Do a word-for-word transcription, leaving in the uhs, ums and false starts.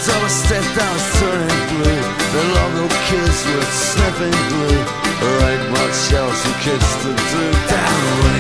So I stepped out, turning blue. The local kids were sniffing glue. There ain't much else for kids to do. Down the